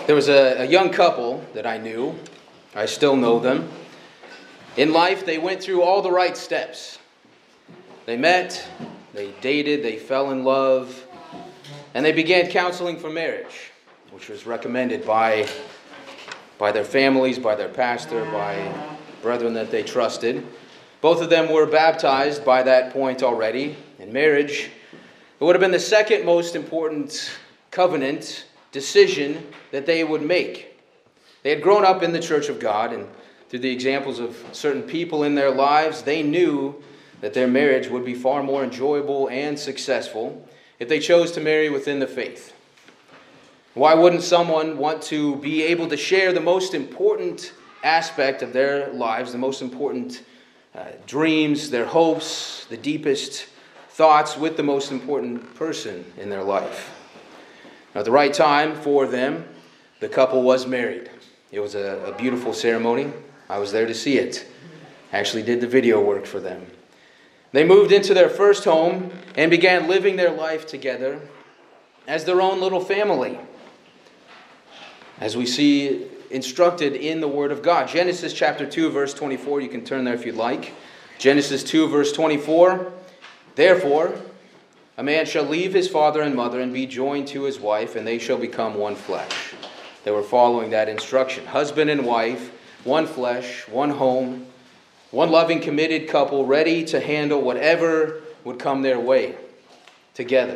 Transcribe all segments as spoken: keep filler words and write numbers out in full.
There was a, a young couple that I knew. I still know them. In life, they went through all the right steps. They met, they dated, they fell in love, and they began counseling for marriage, which was recommended by, by their families, by their pastor, by brethren that they trusted. Both of them were baptized by that point already. In marriage, it would have been the second most important covenant decision that they would make. They had grown up in the church of God, and through the examples of certain people in their lives, they knew that their marriage would be far more enjoyable and successful if they chose to marry within the faith. Why wouldn't someone want to be able to share the most important aspect of their lives, the most important uh, dreams, their hopes, the deepest thoughts with the most important person in their life? Now, at the right time for them, the couple was married. It was a, a beautiful ceremony. I was there to see it. I actually did the video work for them. They moved into their first home and began living their life together as their own little family, as we see instructed in the Word of God. Genesis chapter two, verse twenty-four. You can turn there if you'd like. Genesis two, verse twenty-four. Therefore, a man shall leave his father and mother and be joined to his wife, and they shall become one flesh. They were following that instruction. Husband and wife, one flesh, one home, one loving, committed couple, ready to handle whatever would come their way together.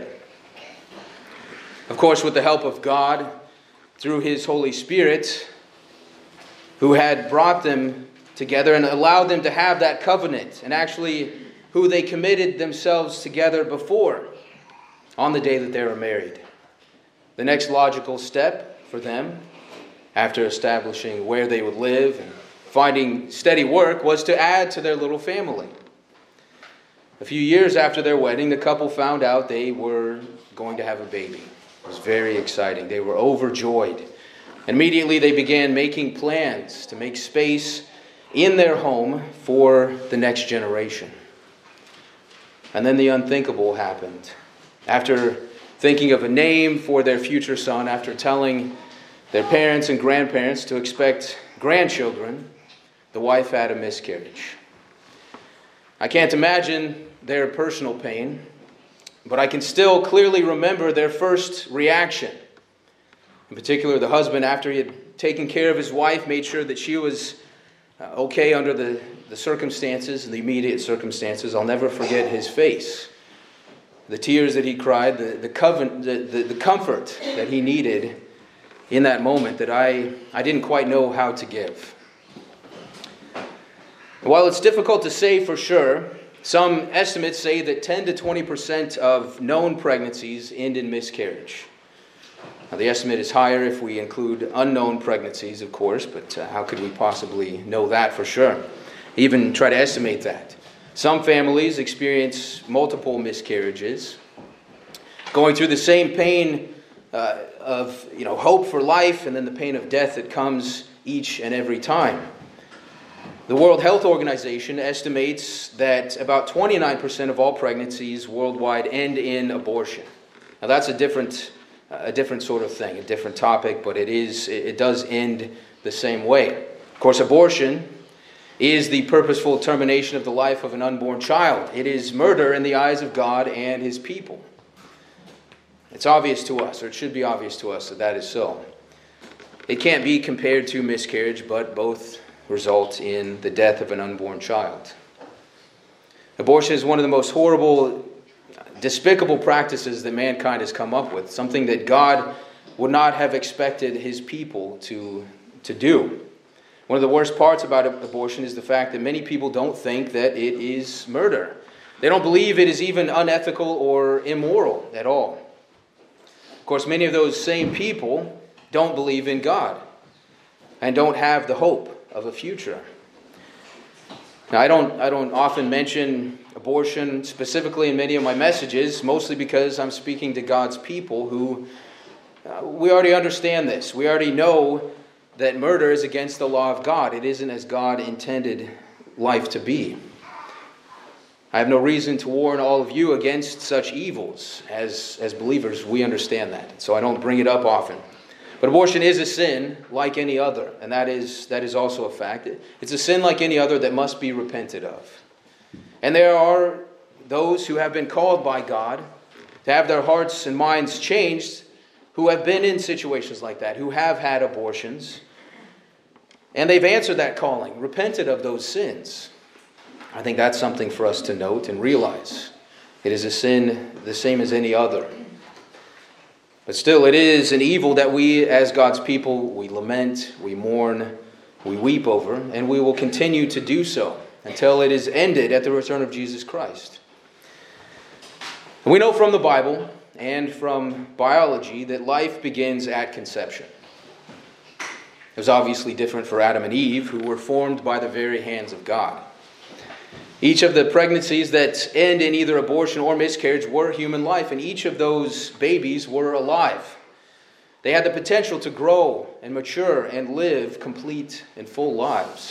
Of course, with the help of God, through His Holy Spirit, who had brought them together and allowed them to have that covenant, and actually who they committed themselves together before on the day that they were married. The next logical step for them, after establishing where they would live and finding steady work, was to add to their little family. A few years after their wedding, the couple found out they were going to have a baby. It was very exciting. They were overjoyed. Immediately they began making plans to make space in their home for the next generation. And then the unthinkable happened. After thinking of a name for their future son, after telling their parents and grandparents to expect grandchildren, the wife had a miscarriage. I can't imagine their personal pain, but I can still clearly remember their first reaction. In particular, the husband, after he had taken care of his wife, made sure that she was uh, okay under the, the circumstances, the immediate circumstances. I'll never forget his face. The tears that he cried, the, the, coven, the, the, the comfort that he needed in that moment that I, I didn't quite know how to give. While it's difficult to say for sure, some estimates say that ten to twenty percent of known pregnancies end in miscarriage. Now, the estimate is higher if we include unknown pregnancies, of course, but uh, how could we possibly know that for sure? Even try to estimate that. Some families experience multiple miscarriages, going through the same pain uh, of you know hope for life and then the pain of death that comes each and every time. The World Health Organization estimates that about twenty-nine percent of all pregnancies worldwide end in abortion. Now that's a different a different sort of thing, a different topic, but it is it does end the same way. Of course, abortion is the purposeful termination of the life of an unborn child. It is murder in the eyes of God and His people. It's obvious to us, or it should be obvious to us, that that is so. It can't be compared to miscarriage, but both result in the death of an unborn child. Abortion is one of the most horrible, despicable practices that mankind has come up with, something that God would not have expected His people to, to do. One of the worst parts about abortion is the fact that many people don't think that it is murder. They don't believe it is even unethical or immoral at all. Of course, many of those same people don't believe in God and don't have the hope of a future. Now, I don't, I don't often mention abortion specifically in many of my messages, mostly because I'm speaking to God's people who, uh, we already understand this. We already know that murder is against the law of God. It isn't as God intended life to be. I have no reason to warn all of you against such evils. As, as believers, we understand that, so I don't bring it up often. But abortion is a sin like any other, and that is that is also a fact. It's a sin like any other that must be repented of. And there are those who have been called by God to have their hearts and minds changed, who have been in situations like that, who have had abortions, and they've answered that calling, repented of those sins. I think that's something for us to note and realize. It is a sin the same as any other. But still, it is an evil that we, as God's people, we lament, we mourn, we weep over, and we will continue to do so until it is ended at the return of Jesus Christ. And we know from the Bible and from biology that life begins at conception. It was obviously different for Adam and Eve, who were formed by the very hands of God. Each of the pregnancies that end in either abortion or miscarriage were human life, and each of those babies were alive. They had the potential to grow and mature and live complete and full lives.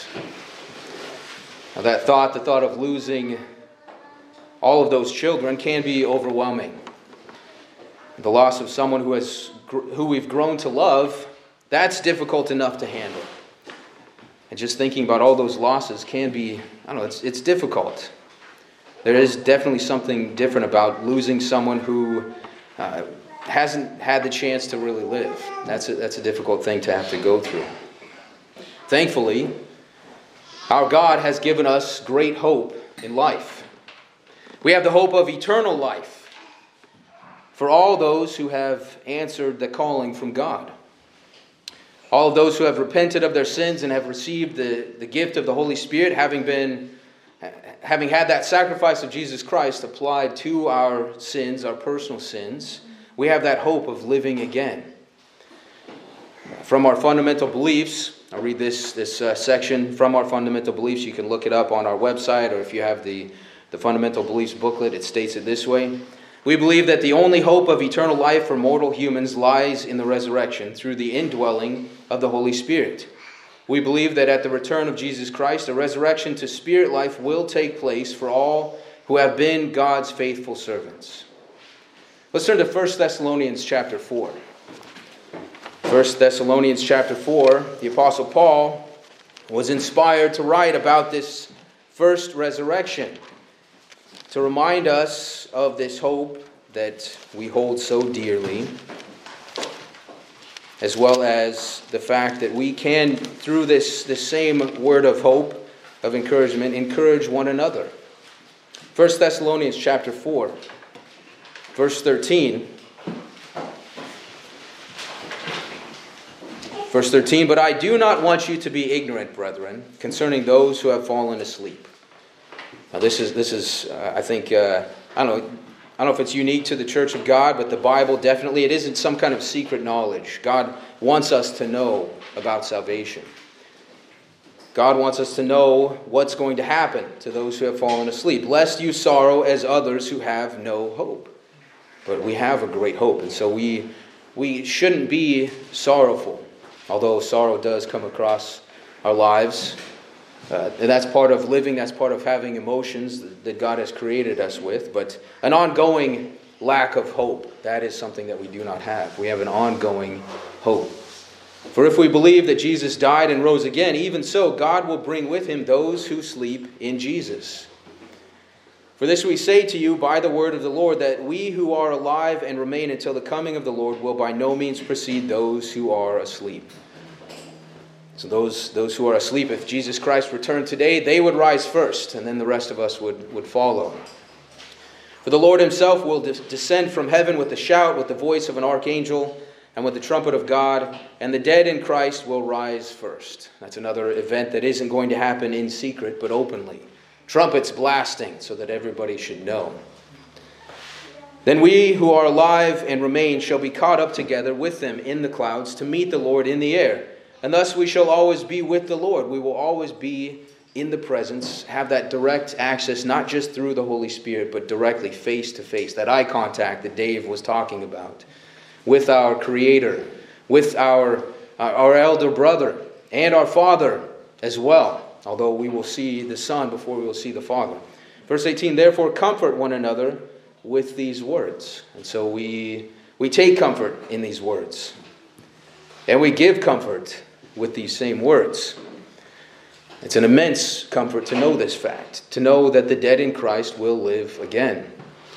Now that thought, the thought of losing all of those children, can be overwhelming. The loss of someone who has who we've grown to love, that's difficult enough to handle. And just thinking about all those losses can be, I don't know, it's, it's difficult. There is definitely something different about losing someone who uh, hasn't had the chance to really live. That's a, that's a difficult thing to have to go through. Thankfully, our God has given us great hope in life. We have the hope of eternal life for all those who have answered the calling from God. All of those who have repented of their sins and have received the, the gift of the Holy Spirit, having been, having had that sacrifice of Jesus Christ applied to our sins, our personal sins, we have that hope of living again. From our fundamental beliefs, I'll read this, this uh, section from our fundamental beliefs. You can look it up on our website, or if you have the, the fundamental beliefs booklet, it states it this way. We believe that the only hope of eternal life for mortal humans lies in the resurrection through the indwelling of the Holy Spirit. We believe that at the return of Jesus Christ, a resurrection to spirit life will take place for all who have been God's faithful servants. Let's turn to First Thessalonians chapter four. First Thessalonians chapter four, the Apostle Paul was inspired to write about this first resurrection, to remind us of this hope that we hold so dearly, as well as the fact that we can, through this, this same word of hope, of encouragement, encourage one another. First Thessalonians chapter four, verse thirteen. Verse thirteen, but I do not want you to be ignorant, brethren, concerning those who have fallen asleep. Now this is, this is uh, I think, uh, I don't know, I don't know if it's unique to the Church of God, but the Bible definitely, it isn't some kind of secret knowledge. God wants us to know about salvation. God wants us to know what's going to happen to those who have fallen asleep, lest you sorrow as others who have no hope. But we have a great hope, and so we, we shouldn't be sorrowful, although sorrow does come across our lives. Uh, and that's part of living, that's part of having emotions that God has created us with. But an ongoing lack of hope, that is something that we do not have. We have an ongoing hope. For if we believe that Jesus died and rose again, even so God will bring with him those who sleep in Jesus. For this we say to you by the word of the Lord, that we who are alive and remain until the coming of the Lord will by no means precede those who are asleep. So those, those who are asleep, if Jesus Christ returned today, they would rise first, and then the rest of us would, would follow. For the Lord himself will des- descend from heaven with a shout, with the voice of an archangel, and with the trumpet of God, and the dead in Christ will rise first. That's another event that isn't going to happen in secret, but openly. Trumpets blasting so that everybody should know. Then we who are alive and remain shall be caught up together with them in the clouds to meet the Lord in the air. And thus we shall always be with the Lord. We will always be in the presence, have that direct access, not just through the Holy Spirit, but directly face to face, that eye contact that Dave was talking about, with our Creator, with our, our elder brother, and our Father as well, although we will see the Son before we will see the Father. Verse eighteen, therefore comfort one another with these words. And so we, we take comfort in these words. And we give comfort with these same words. It's an immense comfort to know this fact, to know that the dead in Christ will live again.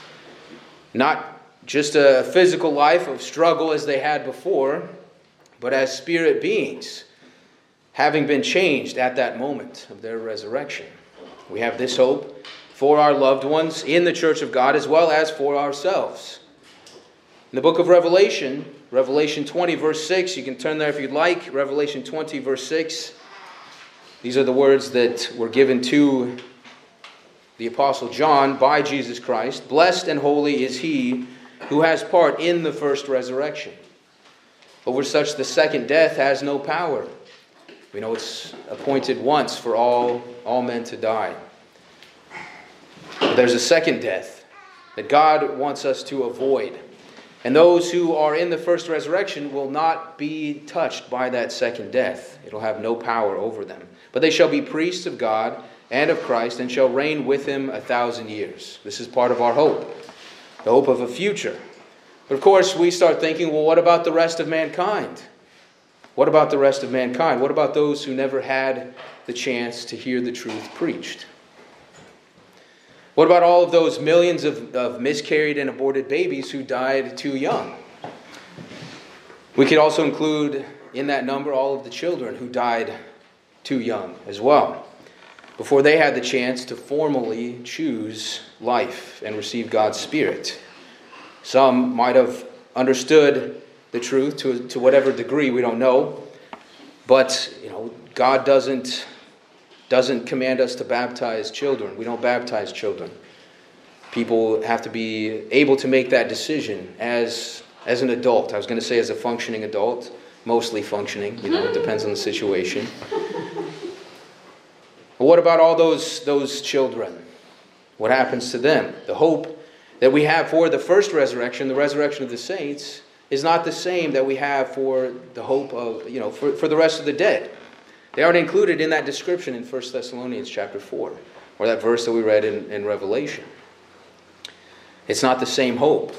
Not just a physical life of struggle as they had before, but as spirit beings, having been changed at that moment of their resurrection. We have this hope for our loved ones in the church of God as well as for ourselves. In the book of Revelation, Revelation twenty, verse six, you can turn there if you'd like. Revelation twenty, verse six. These are the words that were given to the Apostle John by Jesus Christ. Blessed and holy is he who has part in the first resurrection. Over such the second death has no power. We know it's appointed once for all, all men to die. But there's a second death that God wants us to avoid. And those who are in the first resurrection will not be touched by that second death. It'll have no power over them. But they shall be priests of God and of Christ and shall reign with him a thousand years. This is part of our hope, the hope of a future. But of course, we start thinking, well, what about the rest of mankind? What about the rest of mankind? What about those who never had the chance to hear the truth preached? What about all of those millions of, of miscarried and aborted babies who died too young? We could also include in that number all of the children who died too young as well, before they had the chance to formally choose life and receive God's Spirit. Some might have understood the truth to, to whatever degree, we don't know. But, you know, God doesn't, doesn't command us to baptize children. We don't baptize children. People have to be able to make that decision as, as an adult. I was going to say as a functioning adult, mostly functioning, you know, it depends on the situation. But what about all those, those children? What happens to them? The hope that we have for the first resurrection, the resurrection of the saints, is not the same that we have for the hope of, you know, for, for the rest of the dead. They aren't included in that description in First Thessalonians chapter four, or that verse that we read in, in Revelation. It's not the same hope.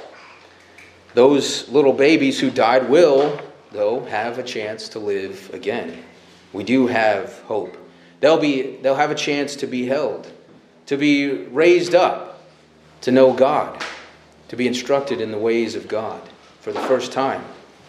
Those little babies who died will, though, have a chance to live again. We do have hope. They'll be, they'll have a chance to be held, to be raised up, to know God, to be instructed in the ways of God for the first time.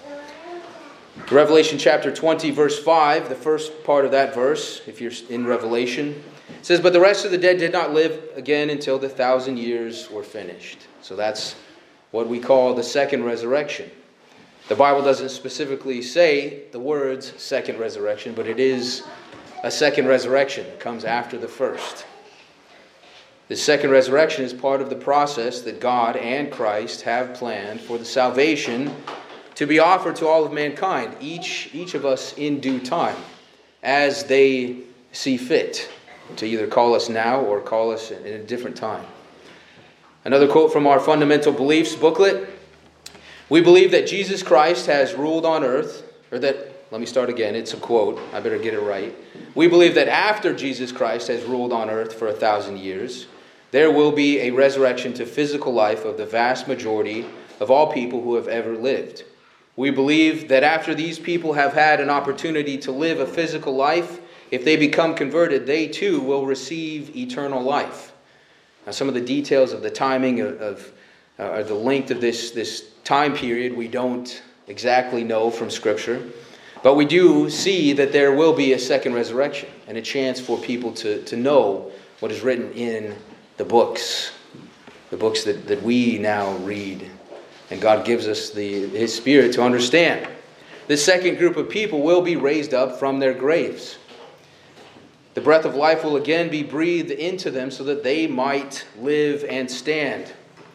Revelation chapter twenty, verse five, the first part of that verse, if you're in Revelation, it says, "But the rest of the dead did not live again until the thousand years were finished." So that's what we call the second resurrection. The Bible doesn't specifically say the words second resurrection, but it is a second resurrection. It comes after the first. The second resurrection is part of the process that God and Christ have planned for the salvation to be offered to all of mankind, each, each of us in due time, as they see fit to either call us now or call us in a different time. Another quote from our Fundamental Beliefs booklet. "We believe that Jesus Christ has ruled on earth," or that, let me start again, it's a quote, I better get it right. "We believe that after Jesus Christ has ruled on earth for a thousand years, there will be a resurrection to physical life of the vast majority of all people who have ever lived. We believe that after these people have had an opportunity to live a physical life, if they become converted, they too will receive eternal life." Now, some of the details of the timing of, of uh, or the length of this, this time period we don't exactly know from Scripture, but we do see that there will be a second resurrection and a chance for people to, to know what is written in the books, the books that, that we now read, and God gives us the, His Spirit to understand. This second group of people will be raised up from their graves. The breath of life will again be breathed into them so that they might live and stand.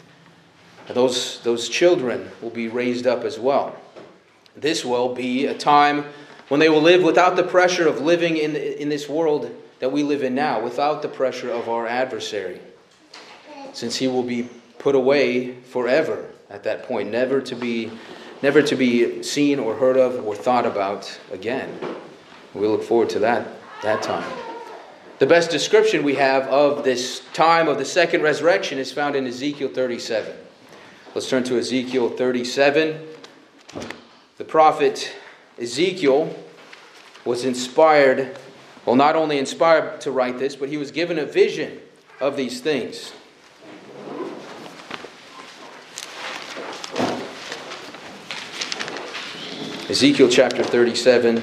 Those, those children will be raised up as well. This will be a time when they will live without the pressure of living in, in this world that we live in now, without the pressure of our adversary, since he will be put away forever at that point, never to be, never to be seen or heard of or thought about again. We look forward to that, that time. The best description we have of this time of the second resurrection is found in Ezekiel thirty-seven. Let's turn to Ezekiel thirty-seven. The prophet Ezekiel was inspired, well, not only inspired to write this, but he was given a vision of these things. Ezekiel chapter thirty-seven.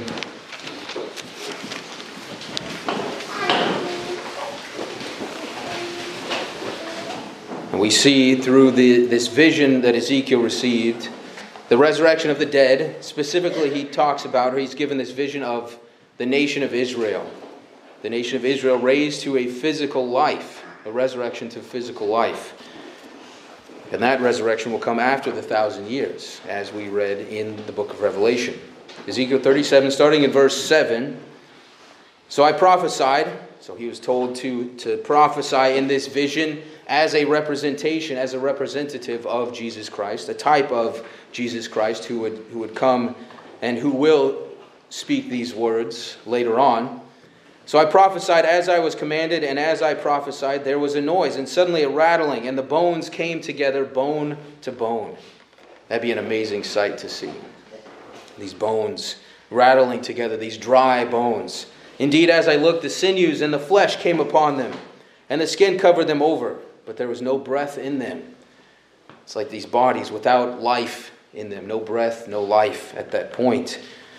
And we see through the, this vision that Ezekiel received, the resurrection of the dead. Specifically, he talks about, or he's given this vision of the nation of Israel. The nation of Israel raised to a physical life, a resurrection to physical life. And that resurrection will come after the thousand years, as we read in the book of Revelation. Ezekiel thirty-seven, starting in verse seven. So I prophesied, so he was told to, to prophesy in this vision as a representation, as a representative of Jesus Christ, a type of Jesus Christ who would, who would come and who will speak these words later on. So I prophesied as I was commanded, and as I prophesied, there was a noise, and suddenly a rattling, and the bones came together, bone to bone. That'd be an amazing sight to see. These bones rattling together, these dry bones. Indeed, as I looked, the sinews and the flesh came upon them, and the skin covered them over, but there was no breath in them. It's like these bodies without life in them. No breath, no life at that point.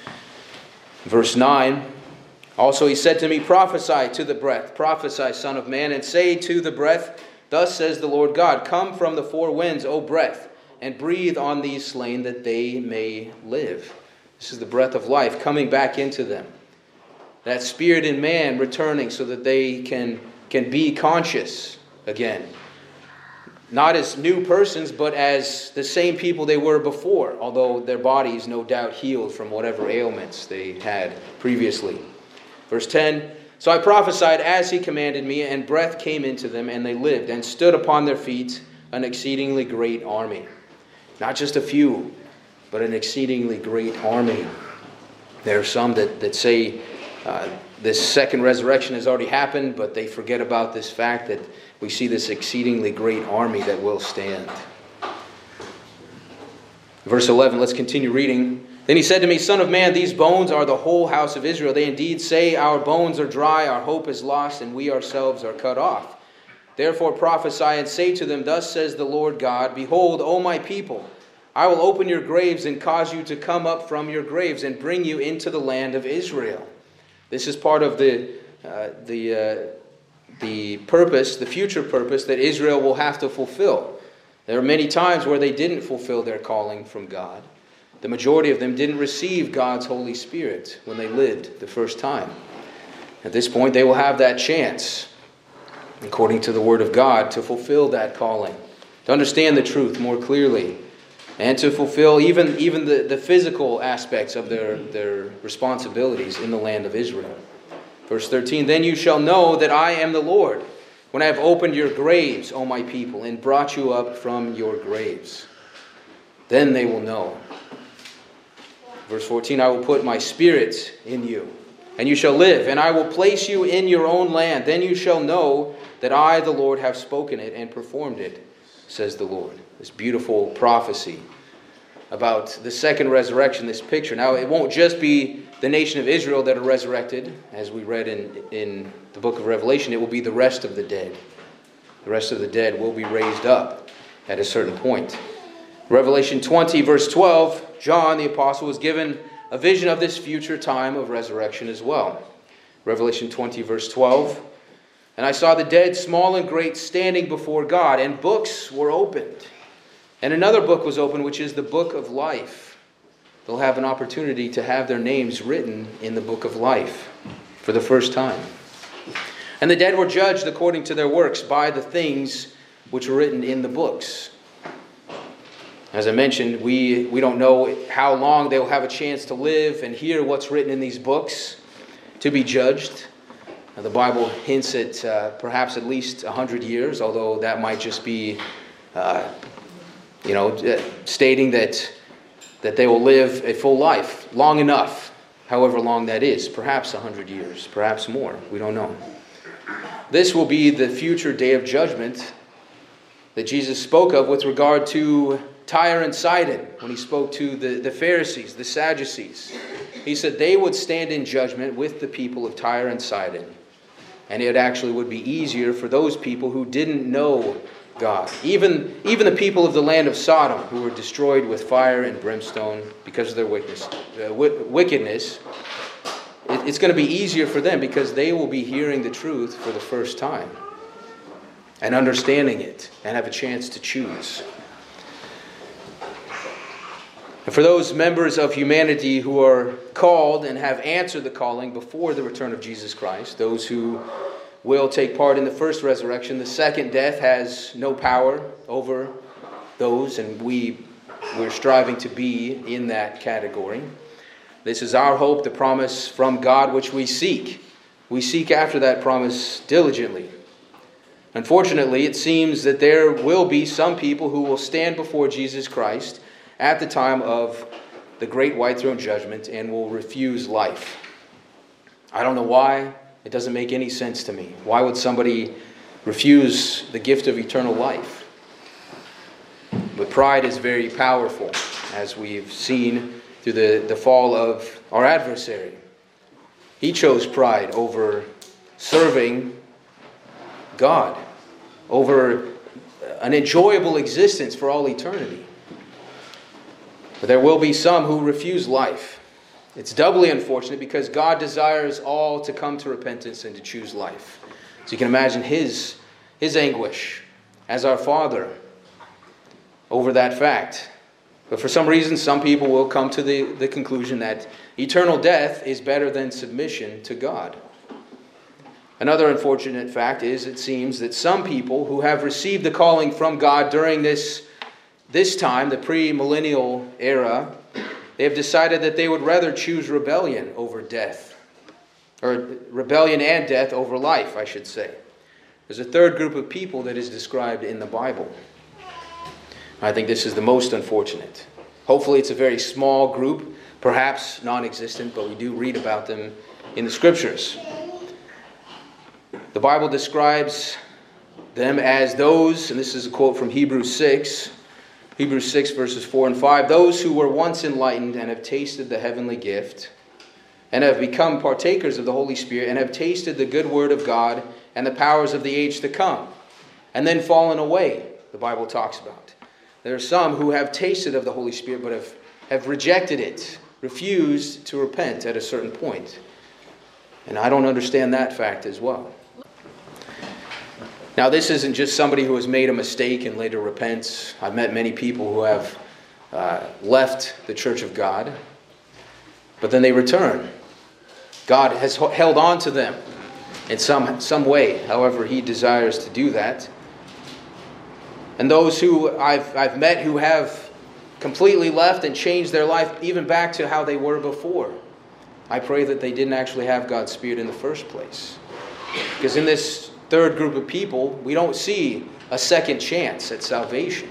Verse nine. Also he said to me, prophesy to the breath, prophesy, son of man, and say to the breath, thus says the Lord God, come from the four winds, O breath, and breathe on these slain that they may live. This is the breath of life coming back into them. That spirit in man returning so that they can, can be conscious again. Not as new persons, but as the same people they were before, although their bodies no doubt healed from whatever ailments they had previously. Verse ten, so I prophesied as he commanded me, and breath came into them, and they lived, and stood upon their feet, an exceedingly great army. Not just a few, but an exceedingly great army. There are some that, that say uh, this second resurrection has already happened, but they forget about this fact that we see this exceedingly great army that will stand. Verse eleven, let's continue reading. Then he said to me, son of man, these bones are the whole house of Israel. They indeed say, our bones are dry, our hope is lost, and we ourselves are cut off. Therefore prophesy and say to them, thus says the Lord God, behold, O my people, I will open your graves and cause you to come up from your graves and bring you into the land of Israel. This is part of the, uh, the, uh, the purpose, the future purpose that Israel will have to fulfill. There are many times where they didn't fulfill their calling from God. The majority of them didn't receive God's Holy Spirit when they lived the first time. At this point, they will have that chance, according to the Word of God, to fulfill that calling, to understand the truth more clearly, and to fulfill even, even the, the physical aspects of their, their responsibilities in the land of Israel. Verse thirteen, then you shall know that I am the Lord, when I have opened your graves, O my people, and brought you up from your graves. Then they will know. Verse fourteen, I will put my spirit in you, and you shall live, and I will place you in your own land. Then you shall know that I, the Lord, have spoken it and performed it, says the Lord. This beautiful prophecy about the second resurrection, this picture. Now, it won't just be the nation of Israel that are resurrected, as we read in, in the book of Revelation. It will be the rest of the dead. The rest of the dead will be raised up at a certain point. Revelation twenty, verse twelve, John, the apostle, was given a vision of this future time of resurrection as well. Revelation twenty, verse twelve, and I saw the dead, small and great, standing before God, and books were opened. And another book was opened, which is the book of life. They'll have an opportunity to have their names written in the book of life for the first time. And the dead were judged according to their works by the things which were written in the books. As I mentioned, we, we don't know how long they will have a chance to live and hear what's written in these books to be judged. Now, the Bible hints at uh, perhaps at least one hundred years, although that might just be, uh, you know, uh, stating that, that they will live a full life, long enough, however long that is, perhaps one hundred years, perhaps more, we don't know. This will be the future day of judgment that Jesus spoke of with regard to Tyre and Sidon, when he spoke to the, the Pharisees, the Sadducees. He said they would stand in judgment with the people of Tyre and Sidon. And it actually would be easier for those people who didn't know God. Even, even the people of the land of Sodom, who were destroyed with fire and brimstone because of their wickedness. Uh, wickedness it, it's going to be easier for them because they will be hearing the truth for the first time and understanding it and have a chance to choose. And for those members of humanity who are called and have answered the calling before the return of Jesus Christ, those who will take part in the first resurrection, the second death has no power over those, and we, we're striving to be in that category. This is our hope, the promise from God which we seek. We seek after that promise diligently. Unfortunately, it seems that there will be some people who will stand before Jesus Christ at the time of the great white throne judgment and will refuse life. I don't know why. It doesn't make any sense to me. Why would somebody refuse the gift of eternal life? But pride is very powerful, as we've seen through the, the fall of our adversary. He chose pride over serving God, over an enjoyable existence for all eternity. But there will be some who refuse life. It's doubly unfortunate because God desires all to come to repentance and to choose life. So you can imagine his, his anguish as our Father over that fact. But for some reason, some people will come to the, the conclusion that eternal death is better than submission to God. Another unfortunate fact is, it seems, that some people who have received the calling from God during this, this time, the pre-millennial era, they have decided that they would rather choose rebellion over death. Or rebellion and death over life, I should say. There's a third group of people that is described in the Bible. I think this is the most unfortunate. Hopefully it's a very small group, perhaps non-existent, but we do read about them in the Scriptures. The Bible describes them as those, and this is a quote from Hebrews six, Hebrews six verses four and five, those who were once enlightened and have tasted the heavenly gift, and have become partakers of the Holy Spirit, and have tasted the good word of God and the powers of the age to come, and then fallen away, the Bible talks about. There are some who have tasted of the Holy Spirit, but have, have rejected it, refused to repent at a certain point. And I don't understand that fact as well. Now, this isn't just somebody who has made a mistake and later repents. I've met many people who have uh, left the church of God, but then they return. God has held on to them in some, some way, however he desires to do that. And those who I've, I've met who have completely left and changed their life even back to how they were before, I pray that they didn't actually have God's Spirit in the first place. Because in this third group of people, we don't see a second chance at salvation.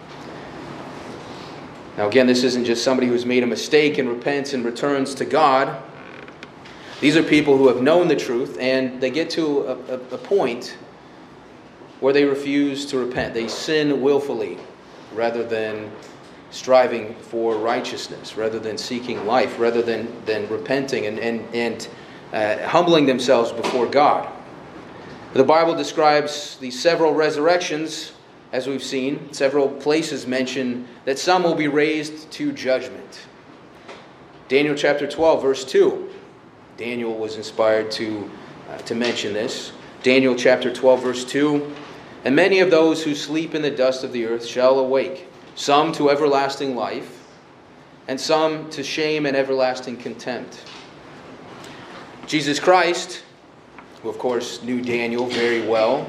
Now again, this isn't just somebody who's made a mistake and repents and returns to God. These are people who have known the truth, and they get to a, a, a point where they refuse to repent. They sin willfully rather than striving for righteousness, rather than seeking life, rather than, than repenting and, and, and uh, humbling themselves before God. The Bible describes these several resurrections, as we've seen. Several places mention that some will be raised to judgment. Daniel chapter twelve, verse two. Daniel was inspired to, uh, to mention this. Daniel chapter twelve, verse two. And many of those who sleep in the dust of the earth shall awake, some to everlasting life, and some to shame and everlasting contempt. Jesus Christ, who of course knew Daniel very well,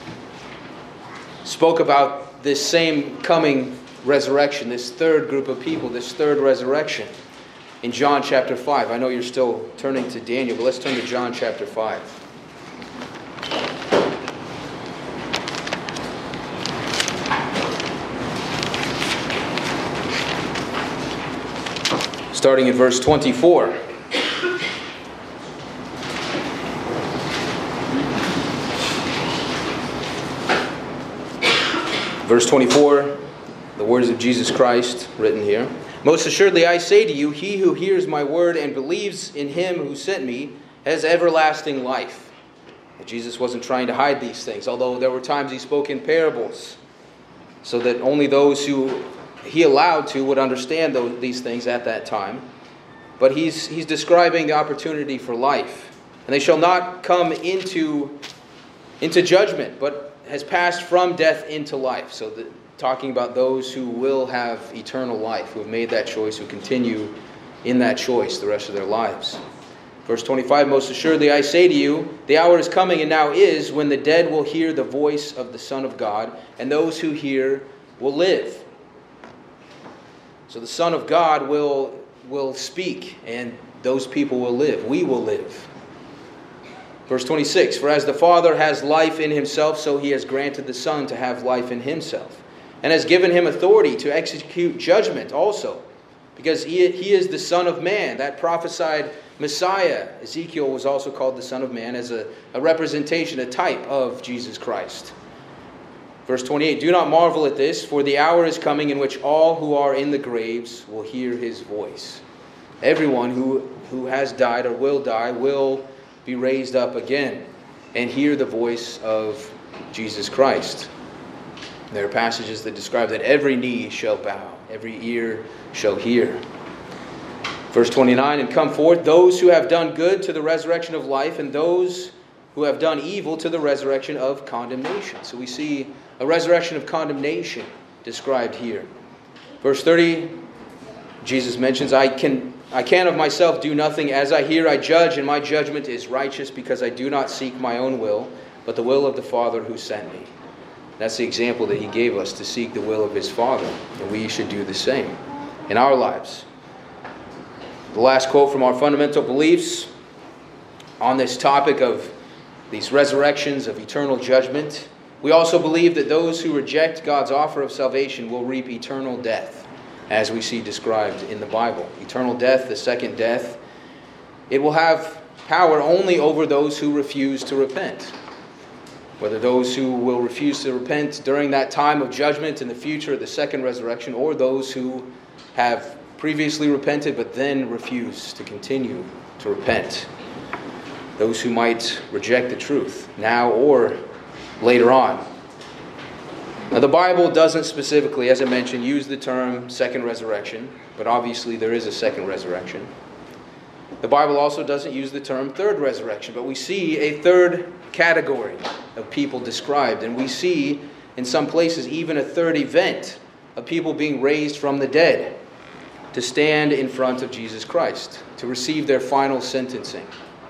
spoke about this same coming resurrection, this third group of people, this third resurrection, in John chapter five. I know you're still turning to Daniel, but let's turn to John chapter five. Starting in verse twenty-four. Verse twenty-four, the words of Jesus Christ written here. Most assuredly I say to you, he who hears my word and believes in him who sent me has everlasting life. And Jesus wasn't trying to hide these things, although there were times he spoke in parables, so that only those who he allowed to would understand those, these things at that time. But he's, he's describing the opportunity for life. And they shall not come into, into judgment, but has passed from death into life. So the, talking about those who will have eternal life, who have made that choice, who continue in that choice the rest of their lives. Verse twenty-five, most assuredly I say to you, the hour is coming and now is, when the dead will hear the voice of the Son of God, and those who hear will live. So the Son of God will, will speak, and those people will live. We will live. Verse twenty-six, for as the Father has life in himself, so he has granted the Son to have life in himself, and has given him authority to execute judgment also, because he, he is the Son of Man, that prophesied Messiah. Ezekiel was also called the Son of Man as a, a representation, a type of Jesus Christ. Verse twenty-eight, do not marvel at this, for the hour is coming in which all who are in the graves will hear his voice. Everyone who, who has died or will die will be raised up again and hear the voice of Jesus Christ. There are passages that describe that every knee shall bow, every ear shall hear. Verse twenty-nine, and come forth those who have done good to the resurrection of life, and those who have done evil to the resurrection of condemnation. So we see a resurrection of condemnation described here. Verse thirty, Jesus mentions, I can, I can of myself do nothing. As I hear, I judge, and my judgment is righteous, because I do not seek my own will, but the will of the Father who sent me. That's the example that he gave us, to seek the will of his Father. And we should do the same in our lives. The last quote from our fundamental beliefs on this topic of these resurrections of eternal judgment. We also believe that those who reject God's offer of salvation will reap eternal death, as we see described in the Bible. Eternal death, the second death. It will have power only over those who refuse to repent. Whether those who will refuse to repent during that time of judgment in the future, the second resurrection, or those who have previously repented but then refuse to continue to repent. Those who might reject the truth now or later on. Now the Bible doesn't specifically, as I mentioned, use the term second resurrection, but obviously there is a second resurrection. The Bible also doesn't use the term third resurrection, but we see a third category of people described, and we see in some places even a third event of people being raised from the dead to stand in front of Jesus Christ, to receive their final sentencing.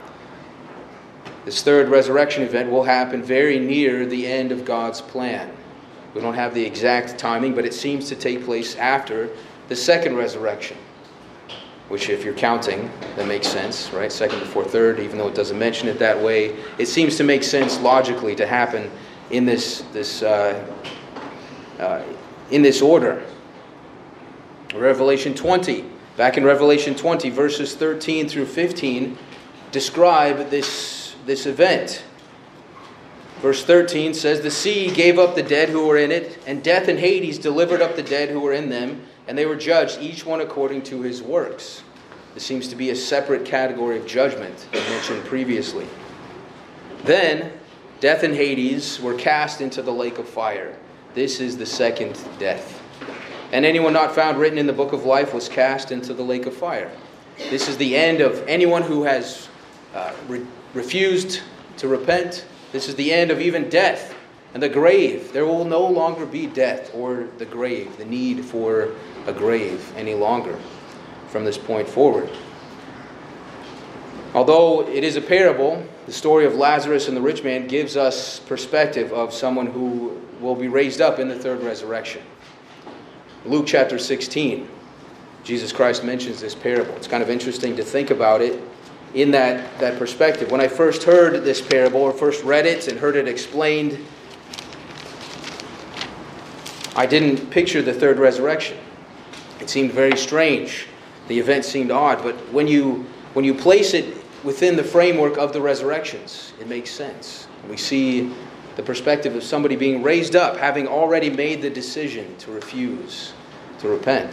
This third resurrection event will happen very near the end of God's plan. We don't have the exact timing, but it seems to take place after the second resurrection, which, if you're counting, that makes sense, right? Second before third, even though it doesn't mention it that way, it seems to make sense logically to happen in this this uh, uh, in this order. Revelation twenty, back in Revelation twenty, verses thirteen through fifteen, describe this this event. Verse thirteen says, the sea gave up the dead who were in it, and death and Hades delivered up the dead who were in them, and they were judged, each one according to his works. This seems to be a separate category of judgment mentioned previously. Then death and Hades were cast into the lake of fire. This is the second death. And anyone not found written in the book of life was cast into the lake of fire. This is the end of anyone who has uh, re- refused to repent. This is the end of even death and the grave. There will no longer be death or the grave, the need for a grave any longer from this point forward. Although it is a parable, the story of Lazarus and the rich man gives us perspective of someone who will be raised up in the third resurrection. Luke chapter sixteen, Jesus Christ mentions this parable. It's kind of interesting to think about it in that, that perspective. When I first heard this parable, or first read it and heard it explained, I didn't picture the third resurrection. It seemed very strange. The event seemed odd, but when you when you place it within the framework of the resurrections, it makes sense. We see the perspective of somebody being raised up, having already made the decision to refuse to repent.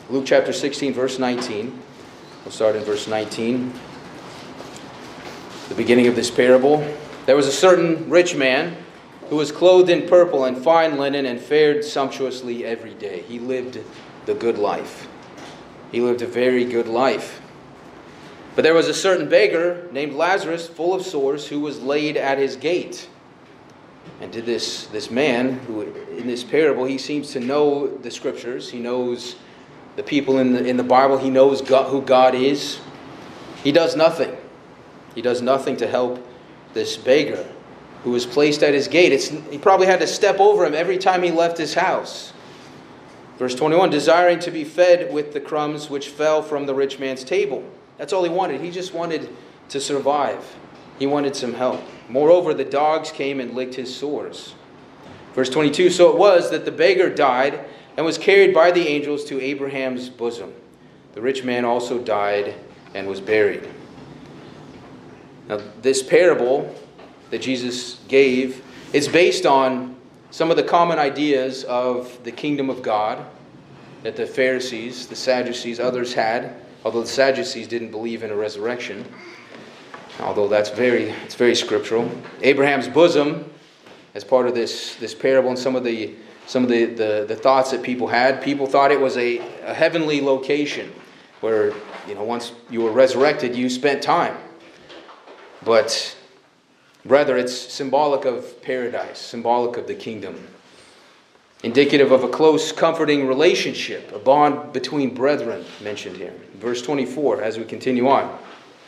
Luke chapter sixteen, verse nineteen. We'll start in verse nineteen. The beginning of this parable. There was a certain rich man who was clothed in purple and fine linen and fared sumptuously every day. He lived the good life. He lived a very good life. But there was a certain beggar named Lazarus, full of sores, who was laid at his gate. And did this, this man, who in this parable, he seems to know the scriptures. He knows the people in the, in the Bible. He knows God, who God is. He does nothing. He does nothing to help this beggar who was placed at his gate. It's, he probably had to step over him every time he left his house. Verse twenty-one, desiring to be fed with the crumbs which fell from the rich man's table. That's all he wanted. He just wanted to survive. He wanted some help. Moreover, the dogs came and licked his sores. Verse twenty-two, so it was that the beggar died and was carried by the angels to Abraham's bosom. The rich man also died and was buried. Now, this parable that Jesus gave is based on some of the common ideas of the kingdom of God that the Pharisees, the Sadducees, others had, although the Sadducees didn't believe in a resurrection, although that's very, it's very scriptural. Abraham's bosom, as part of this, this parable, and some of the some of the, the, the thoughts that people had, people thought it was a, a heavenly location where, you know, once you were resurrected, you spent time. But rather, it's symbolic of paradise, symbolic of the kingdom, indicative of a close, comforting relationship, a bond between brethren mentioned here. Verse twenty-four, as we continue on.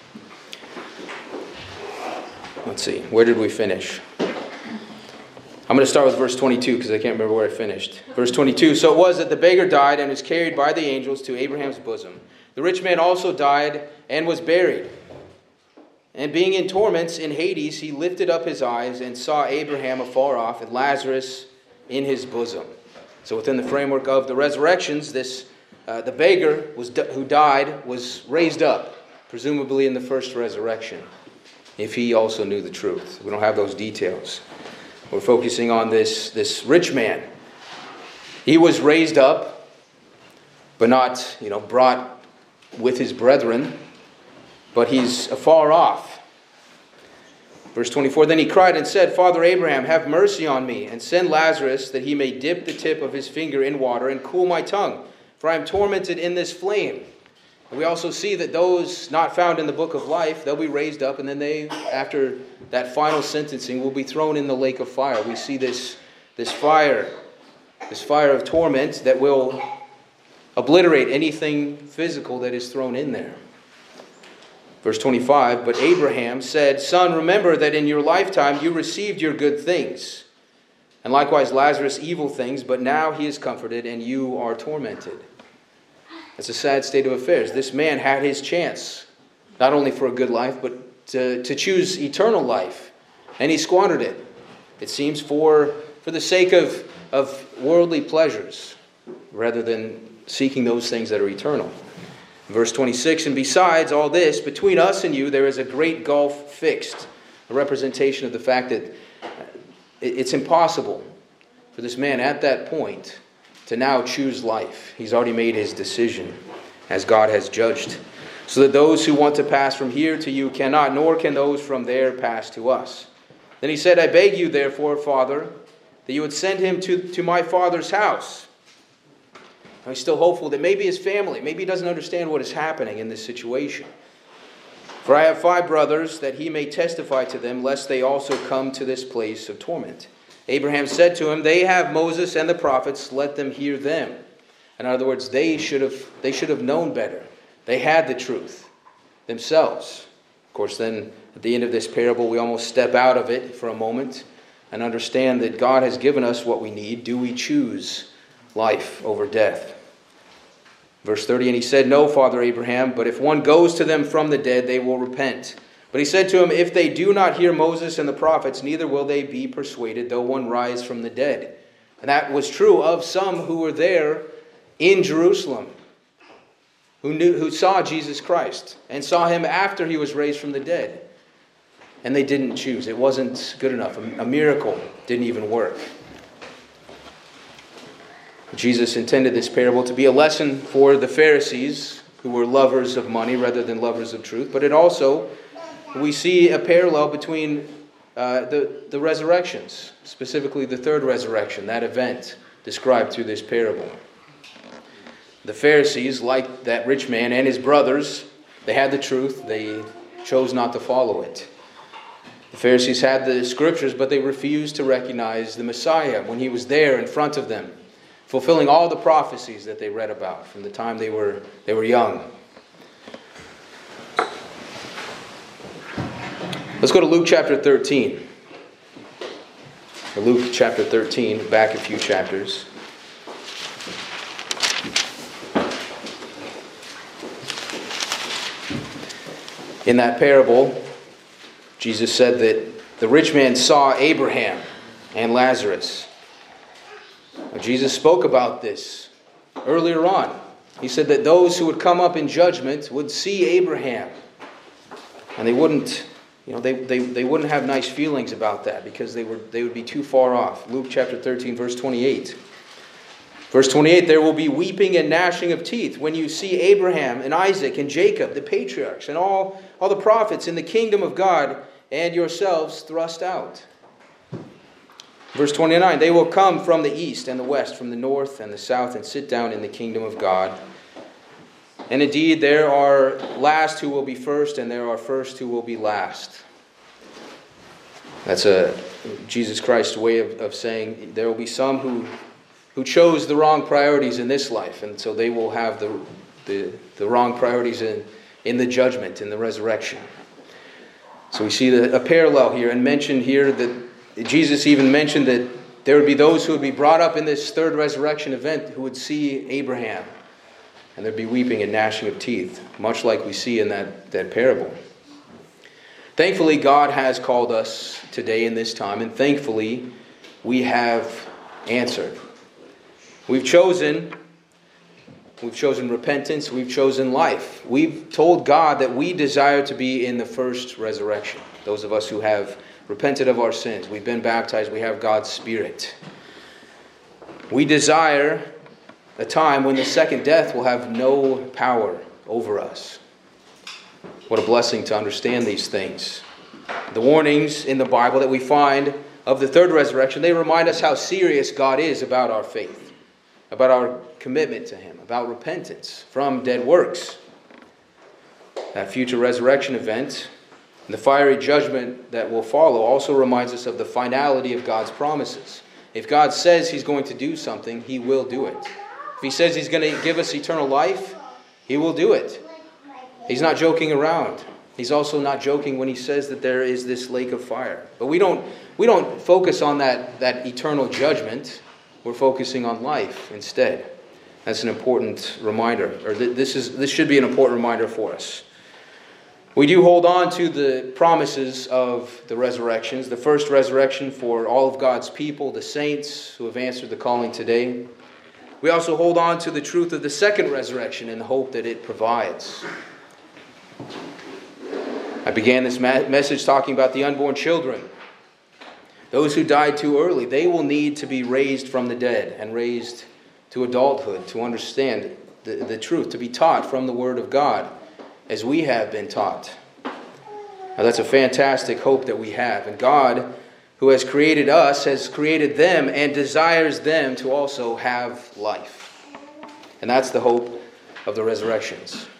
Let's see, where did we finish? I'm going to start with verse twenty-two because I can't remember where I finished. Verse twenty-two, so it was that the beggar died and was carried by the angels to Abraham's bosom. The rich man also died and was buried. And being in torments in Hades, he lifted up his eyes and saw Abraham afar off and Lazarus in his bosom. So within the framework of the resurrections, this uh, the beggar was who died was raised up, presumably in the first resurrection, if he also knew the truth. We don't have those details. We're focusing on this, this rich man. He was raised up, but not, you know, brought with his brethren, but he's afar off. Verse twenty-four, then he cried and said, Father Abraham, have mercy on me, and send Lazarus, that he may dip the tip of his finger in water and cool my tongue, for I am tormented in this flame. And we also see that those not found in the book of life, they'll be raised up, and then they, after that final sentencing, will be thrown in the lake of fire. We see this, this fire, this fire of torment that will obliterate anything physical that is thrown in there. Verse twenty-five, but Abraham said, Son, remember that in your lifetime you received your good things, and likewise Lazarus evil things, but now he is comforted and you are tormented. It's a sad state of affairs. This man had his chance, not only for a good life, but to, to choose eternal life, and he squandered it, it seems, for, for the sake of, of worldly pleasures, rather than seeking those things that are eternal. Verse twenty-six, and besides all this, between us and you there is a great gulf fixed, a representation of the fact that it's impossible for this man at that point to now choose life. He's already made his decision, as God has judged, so that those who want to pass from here to you cannot, nor can those from there pass to us. Then he said, I beg you therefore, Father, that you would send him to, to my father's house. He's still hopeful that maybe his family, maybe he doesn't understand what is happening in this situation. For I have five brothers, that he may testify to them, lest they also come to this place of torment. Abraham said to him, they have Moses and the prophets, let them hear them. In other words, they should have, they should have known better. They had the truth themselves. Of course, then at the end of this parable, we almost step out of it for a moment and understand that God has given us what we need. Do we choose life over death? Verse thirty, and he said, no, Father Abraham, but if one goes to them from the dead, they will repent. But he said to him, if they do not hear Moses and the prophets, neither will they be persuaded, though one rise from the dead. And that was true of some who were there in Jerusalem, who knew, who saw Jesus Christ and saw him after he was raised from the dead. And they didn't choose. It wasn't good enough. A, a miracle didn't even work. Jesus intended this parable to be a lesson for the Pharisees, who were lovers of money rather than lovers of truth. But it also, we see a parallel between uh, the, the resurrections, specifically the third resurrection, that event described through this parable. The Pharisees, like that rich man and his brothers, they had the truth. They chose not to follow it. The Pharisees had the scriptures, but they refused to recognize the Messiah when he was there in front of them, fulfilling all the prophecies that they read about from the time they were, they were young. Let's go to Luke chapter thirteen. Luke chapter thirteen, back a few chapters. In that parable, Jesus said that the rich man saw Abraham and Lazarus. Jesus spoke about this earlier on. He said that those who would come up in judgment would see Abraham. And they wouldn't, you know, they, they, they wouldn't have nice feelings about that because they were they would be too far off. Luke chapter thirteen, verse twenty-eight. Verse twenty-eight, there will be weeping and gnashing of teeth when you see Abraham and Isaac and Jacob, the patriarchs, and all, all the prophets in the kingdom of God, and yourselves thrust out. Verse twenty-nine, they will come from the east and the west, from the north and the south, and sit down in the kingdom of God. And indeed, there are last who will be first, and there are first who will be last. That's a Jesus Christ's way of, of saying there will be some who, who chose the wrong priorities in this life, and so they will have the, the, the wrong priorities in, in the judgment, in the resurrection. So we see the, a parallel here, and mentioned here that Jesus even mentioned that there would be those who would be brought up in this third resurrection event who would see Abraham. And there'd be weeping and gnashing of teeth, much like we see in that, that parable. Thankfully, God has called us today in this time, and thankfully, we have answered. We've chosen, we've chosen repentance, we've chosen life. We've told God that we desire to be in the first resurrection. Those of us who have repented of our sins, we've been baptized, we have God's Spirit. We desire a time when the second death will have no power over us. What a blessing to understand these things. The warnings in the Bible that we find of the third resurrection, they remind us how serious God is about our faith, about our commitment to Him, about repentance from dead works. That future resurrection event and the fiery judgment that will follow also reminds us of the finality of God's promises. If God says He's going to do something, He will do it. If He says He's going to give us eternal life, He will do it. He's not joking around. He's also not joking when He says that there is this lake of fire. But we don't we don't focus on that, that eternal judgment. We're focusing on life instead. That's an important reminder, or th- this is this should be an important reminder for us. We do hold on to the promises of the resurrections, the first resurrection for all of God's people, the saints who have answered the calling today. We also hold on to the truth of the second resurrection in the hope that it provides. I began this ma- message talking about the unborn children. Those who died too early, they will need to be raised from the dead and raised to adulthood to understand the, the truth, to be taught from the Word of God as we have been taught. Now that's a fantastic hope that we have. And God, who has created us, has created them and desires them to also have life. And that's the hope of the resurrections.